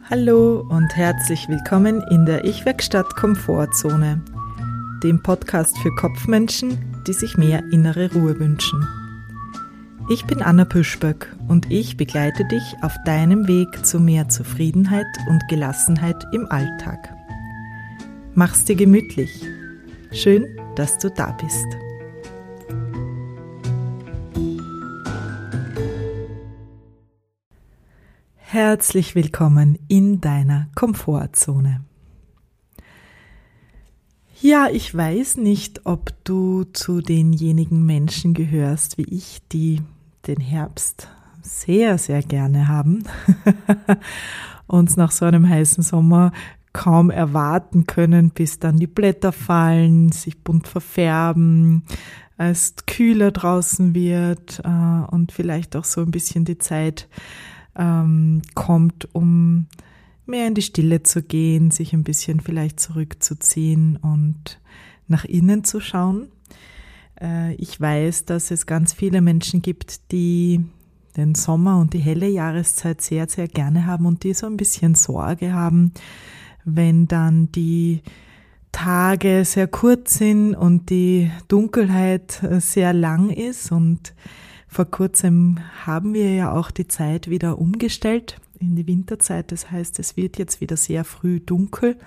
Hallo und herzlich willkommen in der Ich-Werkstatt Komfortzone, dem Podcast für Kopfmenschen, die sich mehr innere Ruhe wünschen. Ich bin Anna Püschböck und ich begleite dich auf deinem Weg zu mehr Zufriedenheit und Gelassenheit im Alltag. Mach's dir gemütlich. Schön, dass du da bist. Herzlich willkommen in deiner Komfortzone. Ja, ich weiß nicht, ob du zu denjenigen Menschen gehörst wie ich, die den Herbst sehr, sehr gerne haben und nach so einem heißen Sommer kaum erwarten können, bis dann die Blätter fallen, sich bunt verfärben, es kühler draußen wird und vielleicht auch so ein bisschen die Zeit kommt, um mehr in die Stille zu gehen, sich ein bisschen vielleicht zurückzuziehen und nach innen zu schauen. Ich weiß, dass es ganz viele Menschen gibt, die den Sommer und die helle Jahreszeit sehr, sehr gerne haben und die so ein bisschen Sorge haben, wenn dann die Tage sehr kurz sind und die Dunkelheit sehr lang ist. Und vor kurzem haben wir ja auch die Zeit wieder umgestellt in die Winterzeit. Das heißt, es wird jetzt wieder sehr früh dunkel.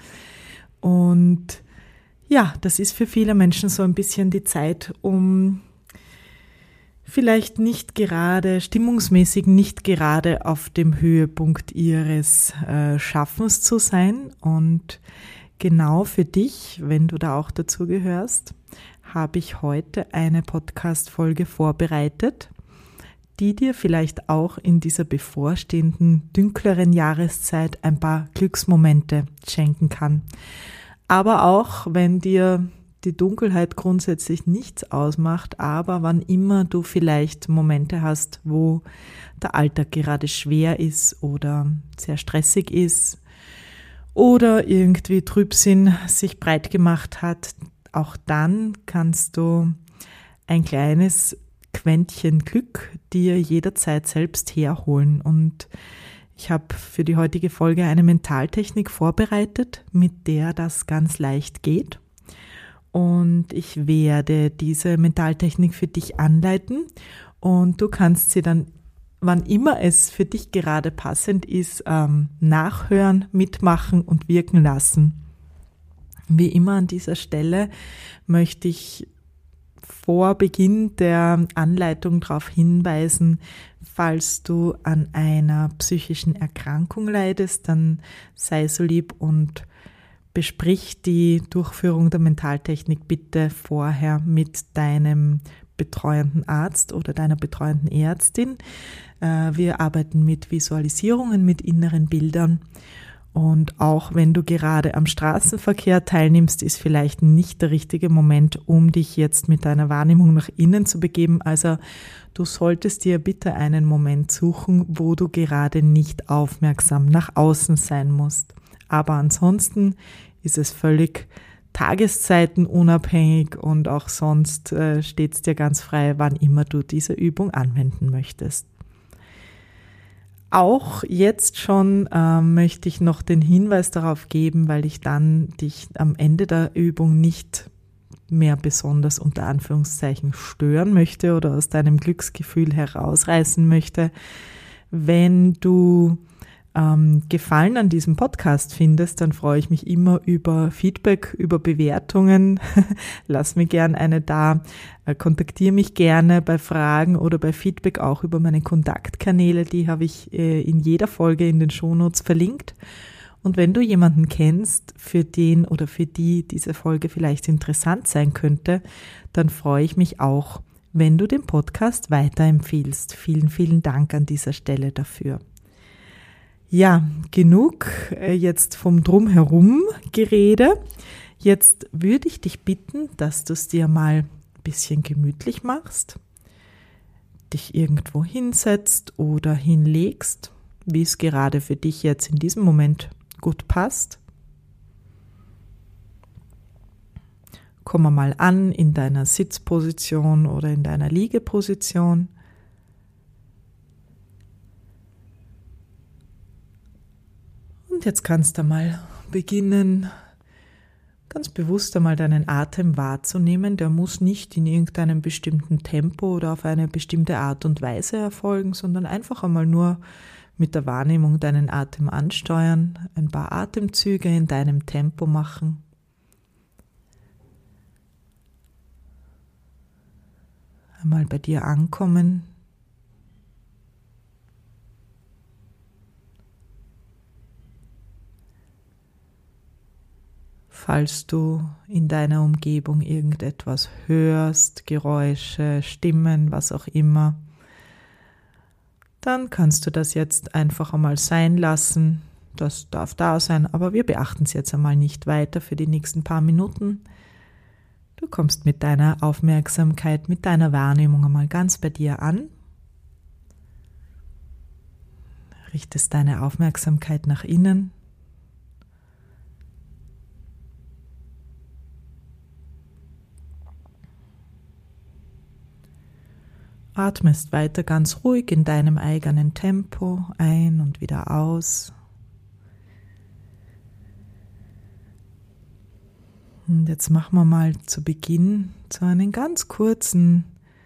Und ja, das ist für viele Menschen so ein bisschen die Zeit, um vielleicht nicht gerade, stimmungsmäßig nicht gerade auf dem Höhepunkt ihres Schaffens zu sein. Und genau für dich, wenn du da auch dazu gehörst, habe ich heute eine Podcast-Folge vorbereitet, die dir vielleicht auch in dieser bevorstehenden, dunkleren Jahreszeit ein paar Glücksmomente schenken kann. Aber auch, wenn dir die Dunkelheit grundsätzlich nichts ausmacht, aber wann immer du vielleicht Momente hast, wo der Alltag gerade schwer ist oder sehr stressig ist oder irgendwie Trübsinn sich breit gemacht hat, auch dann kannst du ein kleines Quäntchen Glück dir jederzeit selbst herholen. Und ich habe für die heutige Folge eine Mentaltechnik vorbereitet, mit der das ganz leicht geht. Und ich werde diese Mentaltechnik für dich anleiten und du kannst sie dann, wann immer es für dich gerade passend ist, nachhören, mitmachen und wirken lassen. Wie immer an dieser Stelle möchte ich vor Beginn der Anleitung darauf hinweisen, falls du an einer psychischen Erkrankung leidest, dann sei so lieb und besprich die Durchführung der Mentaltechnik bitte vorher mit deinem betreuenden Arzt oder deiner betreuenden Ärztin. Wir arbeiten mit Visualisierungen, mit inneren Bildern. Und auch wenn du gerade am Straßenverkehr teilnimmst, ist vielleicht nicht der richtige Moment, um dich jetzt mit deiner Wahrnehmung nach innen zu begeben. Also du solltest dir bitte einen Moment suchen, wo du gerade nicht aufmerksam nach außen sein musst. Aber ansonsten ist es völlig tageszeitenunabhängig und auch sonst steht es dir ganz frei, wann immer du diese Übung anwenden möchtest. Auch jetzt schon möchte ich noch den Hinweis darauf geben, weil ich dann dich am Ende der Übung nicht mehr besonders unter Anführungszeichen stören möchte oder aus deinem Glücksgefühl herausreißen möchte. Wenn du Gefallen an diesem Podcast findest, dann freue ich mich immer über Feedback, über Bewertungen. Lass mir gern eine da. Kontaktiere mich gerne bei Fragen oder bei Feedback auch über meine Kontaktkanäle. Die habe ich in jeder Folge in den Shownotes verlinkt. Und wenn du jemanden kennst, für den oder für die diese Folge vielleicht interessant sein könnte, dann freue ich mich auch, wenn du den Podcast weiterempfiehlst. Vielen, vielen Dank an dieser Stelle dafür. Ja, genug jetzt vom Drumherum Gerede. Jetzt würde ich dich bitten, dass du es dir mal ein bisschen gemütlich machst, dich irgendwo hinsetzt oder hinlegst, wie es gerade für dich jetzt in diesem Moment gut passt. Komm mal an in deiner Sitzposition oder in deiner Liegeposition. Und jetzt kannst du mal beginnen, ganz bewusst einmal deinen Atem wahrzunehmen. Der muss nicht in irgendeinem bestimmten Tempo oder auf eine bestimmte Art und Weise erfolgen, sondern einfach einmal nur mit der Wahrnehmung deinen Atem ansteuern, ein paar Atemzüge in deinem Tempo machen. Einmal bei dir ankommen. Falls du in deiner Umgebung irgendetwas hörst, Geräusche, Stimmen, was auch immer, dann kannst du das jetzt einfach einmal sein lassen. Das darf da sein, aber wir beachten es jetzt einmal nicht weiter für die nächsten paar Minuten. Du kommst mit deiner Aufmerksamkeit, mit deiner Wahrnehmung einmal ganz bei dir an. Richtest deine Aufmerksamkeit nach innen. Atmest weiter ganz ruhig in deinem eigenen Tempo ein und wieder aus. Und jetzt machen wir mal zu Beginn so einen ganz kurzen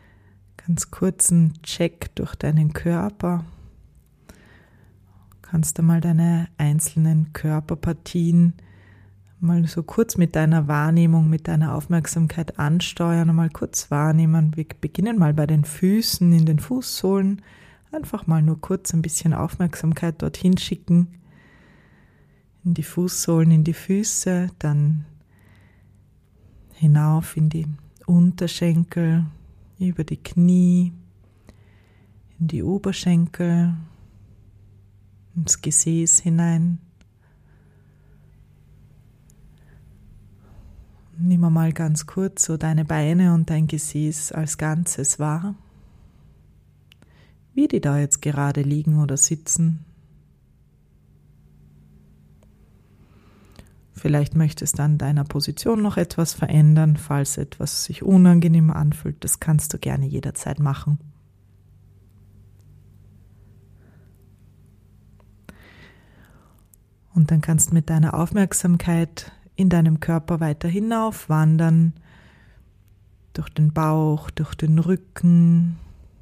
Check durch deinen Körper. Kannst du mal deine einzelnen Körperpartien mal so kurz mit deiner Wahrnehmung, mit deiner Aufmerksamkeit ansteuern, mal kurz wahrnehmen. Wir beginnen mal bei den Füßen, in den Fußsohlen. Einfach mal nur kurz ein bisschen Aufmerksamkeit dorthin schicken. In die Fußsohlen, in die Füße, dann hinauf in die Unterschenkel, über die Knie, in die Oberschenkel, ins Gesäß hinein. Nimm mal ganz kurz so deine Beine und dein Gesäß als Ganzes wahr, wie die da jetzt gerade liegen oder sitzen. Vielleicht möchtest du an deiner Position noch etwas verändern, falls etwas sich unangenehm anfühlt. Das kannst du gerne jederzeit machen. Und dann kannst du mit deiner Aufmerksamkeit in deinem Körper weiter hinauf wandern, durch den Bauch, durch den Rücken,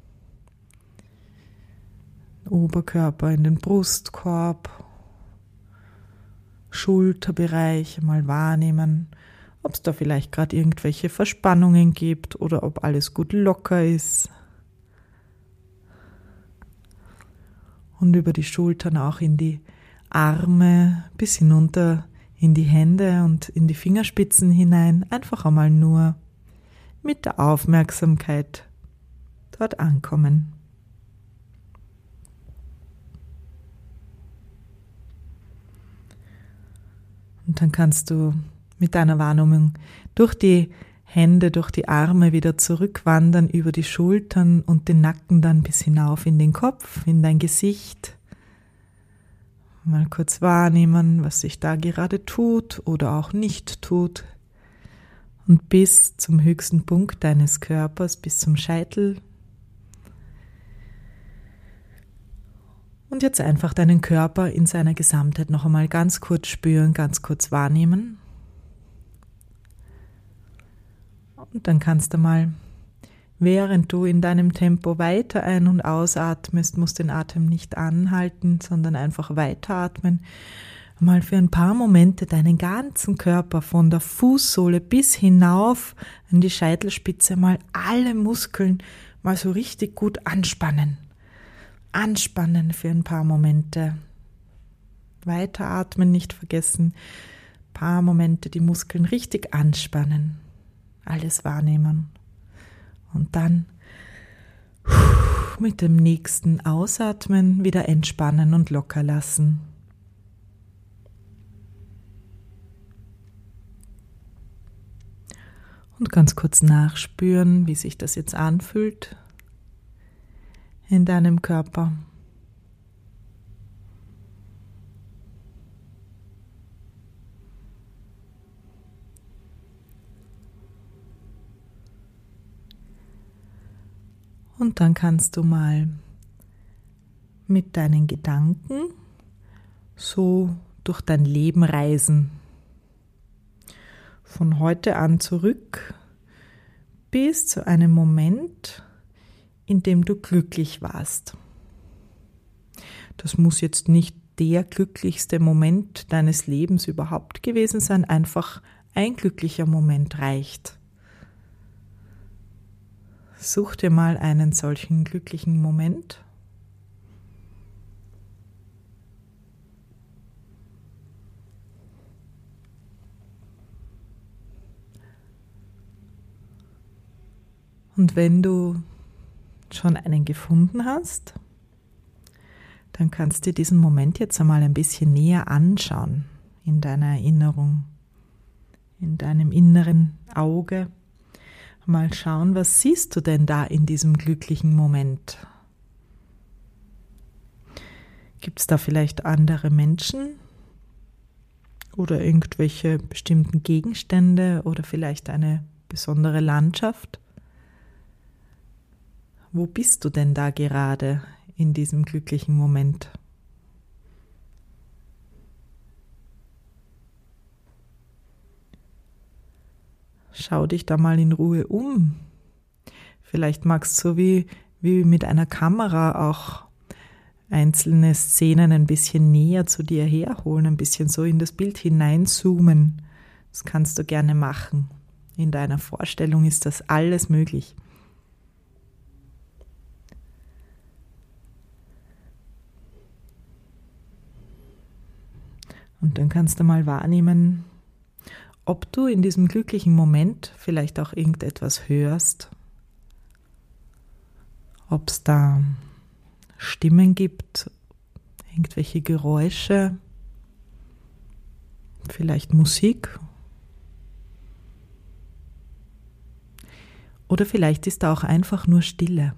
Oberkörper in den Brustkorb, Schulterbereich, mal wahrnehmen, ob es da vielleicht gerade irgendwelche Verspannungen gibt oder ob alles gut locker ist. Und über die Schultern auch in die Arme bis hinunter in die Hände und in die Fingerspitzen hinein, einfach einmal nur mit der Aufmerksamkeit dort ankommen. Und dann kannst du mit deiner Wahrnehmung durch die Hände, durch die Arme wieder zurückwandern, über die Schultern und den Nacken dann bis hinauf in den Kopf, in dein Gesicht. Mal kurz wahrnehmen, was sich da gerade tut oder auch nicht tut. Und bis zum höchsten Punkt deines Körpers, bis zum Scheitel. Und jetzt einfach deinen Körper in seiner Gesamtheit noch einmal ganz kurz spüren, ganz kurz wahrnehmen. Und dann kannst du mal, während du in deinem Tempo weiter ein- und ausatmest, musst den Atem nicht anhalten, sondern einfach weiteratmen, mal für ein paar Momente deinen ganzen Körper von der Fußsohle bis hinauf an die Scheitelspitze mal alle Muskeln mal so richtig gut anspannen. Anspannen für ein paar Momente. Weiteratmen, nicht vergessen. Ein paar Momente die Muskeln richtig anspannen. Alles wahrnehmen. Und dann mit dem nächsten Ausatmen wieder entspannen und locker lassen. Und ganz kurz nachspüren, wie sich das jetzt anfühlt in deinem Körper. Und dann kannst du mal mit deinen Gedanken so durch dein Leben reisen. Von heute an zurück bis zu einem Moment, in dem du glücklich warst. Das muss jetzt nicht der glücklichste Moment deines Lebens überhaupt gewesen sein, einfach ein glücklicher Moment reicht. Such dir mal einen solchen glücklichen Moment. Und wenn du schon einen gefunden hast, dann kannst du dir diesen Moment jetzt einmal ein bisschen näher anschauen in deiner Erinnerung, in deinem inneren Auge. Mal schauen, was siehst du denn da in diesem glücklichen Moment? Gibt es da vielleicht andere Menschen oder irgendwelche bestimmten Gegenstände oder vielleicht eine besondere Landschaft? Wo bist du denn da gerade in diesem glücklichen Moment? Schau dich da mal in Ruhe um. Vielleicht magst du so wie mit einer Kamera auch einzelne Szenen ein bisschen näher zu dir herholen, ein bisschen so in das Bild hineinzoomen. Das kannst du gerne machen. In deiner Vorstellung ist das alles möglich. Und dann kannst du mal wahrnehmen, ob du in diesem glücklichen Moment vielleicht auch irgendetwas hörst, ob es da Stimmen gibt, irgendwelche Geräusche, vielleicht Musik. Oder vielleicht ist da auch einfach nur Stille.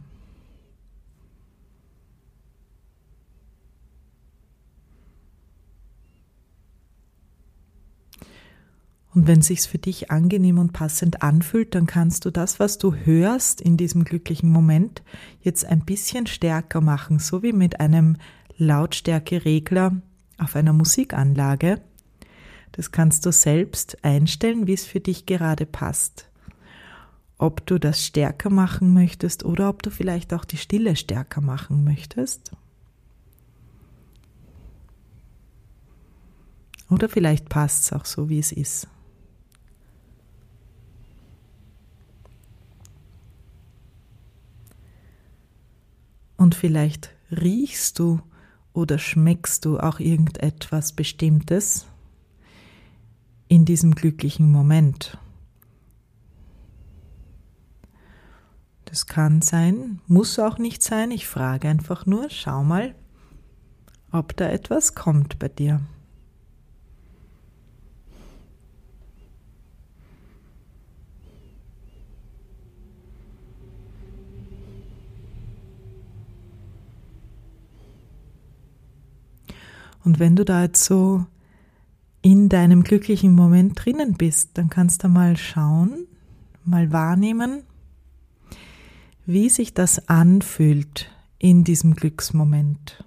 Und wenn es sich für dich angenehm und passend anfühlt, dann kannst du das, was du hörst in diesem glücklichen Moment, jetzt ein bisschen stärker machen, so wie mit einem Lautstärkeregler auf einer Musikanlage. Das kannst du selbst einstellen, wie es für dich gerade passt. Ob du das stärker machen möchtest oder ob du vielleicht auch die Stille stärker machen möchtest. Oder vielleicht passt es auch so, wie es ist. Und vielleicht riechst du oder schmeckst du auch irgendetwas Bestimmtes in diesem glücklichen Moment. Das kann sein, muss auch nicht sein. Ich frage einfach nur, schau mal, ob da etwas kommt bei dir. Und wenn du da jetzt so in deinem glücklichen Moment drinnen bist, dann kannst du mal schauen, mal wahrnehmen, wie sich das anfühlt in diesem Glücksmoment.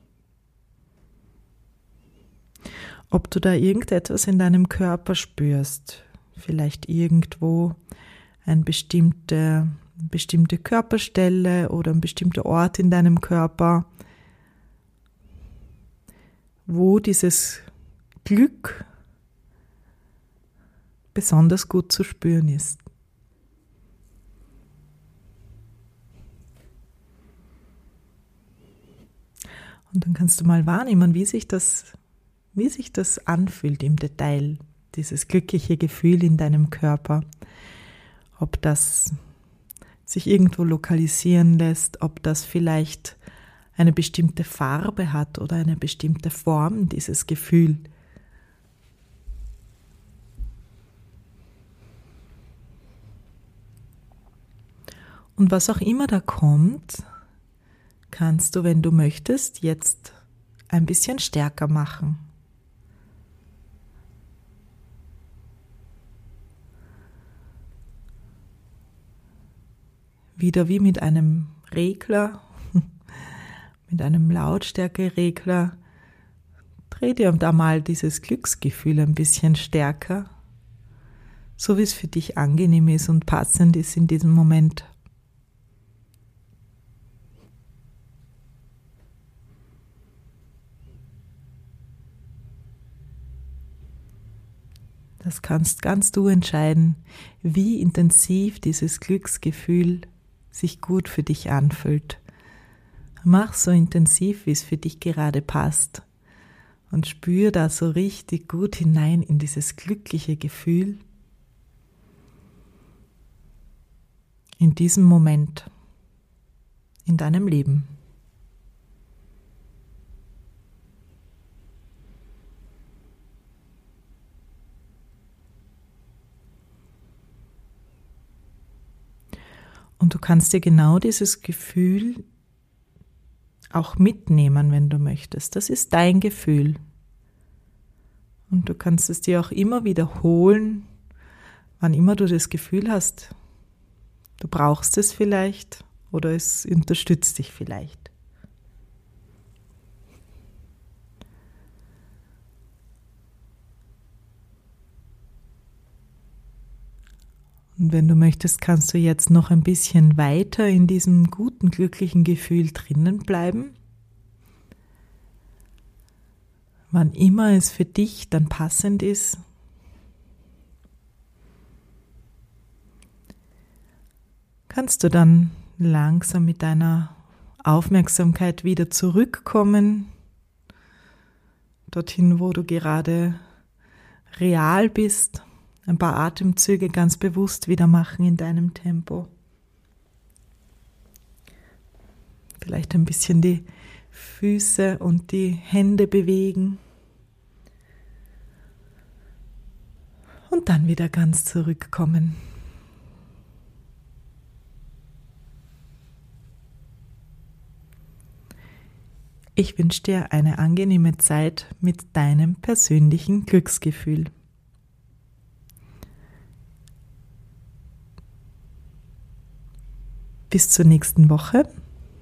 Ob du da irgendetwas in deinem Körper spürst, vielleicht irgendwo eine bestimmte Körperstelle oder ein bestimmter Ort in deinem Körper, wo dieses Glück besonders gut zu spüren ist. Und dann kannst du mal wahrnehmen, wie sich das anfühlt im Detail, dieses glückliche Gefühl in deinem Körper. Ob das sich irgendwo lokalisieren lässt, ob das vielleicht eine bestimmte Farbe hat oder eine bestimmte Form, dieses Gefühl. Und was auch immer da kommt, kannst du, wenn du möchtest, jetzt ein bisschen stärker machen. Wieder wie mit einem Regler, mit einem Lautstärkeregler Dreh dir da mal dieses Glücksgefühl ein bisschen stärker, so wie es für dich angenehm ist und passend ist in diesem Moment. Das kannst ganz du entscheiden, wie intensiv dieses Glücksgefühl sich gut für dich anfühlt. Mach so intensiv, wie es für dich gerade passt und spür da so richtig gut hinein in dieses glückliche Gefühl in diesem Moment in deinem Leben. Und du kannst dir genau dieses Gefühl auch mitnehmen, wenn du möchtest. Das ist dein Gefühl. Und du kannst es dir auch immer wiederholen, wann immer du das Gefühl hast, du brauchst es vielleicht oder es unterstützt dich vielleicht. Und wenn du möchtest, kannst du jetzt noch ein bisschen weiter in diesem guten, glücklichen Gefühl drinnen bleiben. Wann immer es für dich dann passend ist, kannst du dann langsam mit deiner Aufmerksamkeit wieder zurückkommen, dorthin, wo du gerade real bist. Ein paar Atemzüge ganz bewusst wieder machen in deinem Tempo. Vielleicht ein bisschen die Füße und die Hände bewegen. Und dann wieder ganz zurückkommen. Ich wünsche dir eine angenehme Zeit mit deinem persönlichen Glücksgefühl. Bis zur nächsten Woche.